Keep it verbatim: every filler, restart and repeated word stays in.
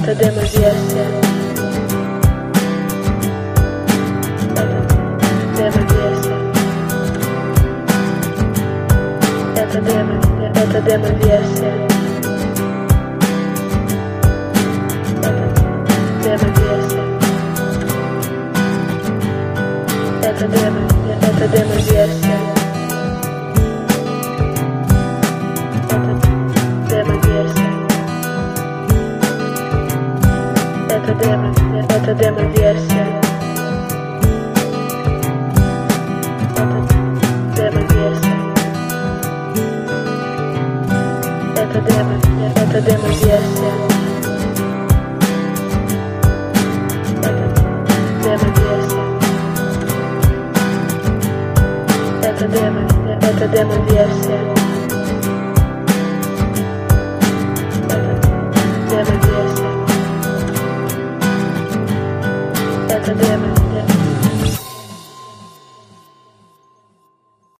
Это демо-версия. Это демо-версия. Это демо, это демо-версия. Это демо-версия. Это демо, это демо-версия. Это демо, это демо-версия. Это демо, это демо-версия. Это демо, это демо-версия. Это демо,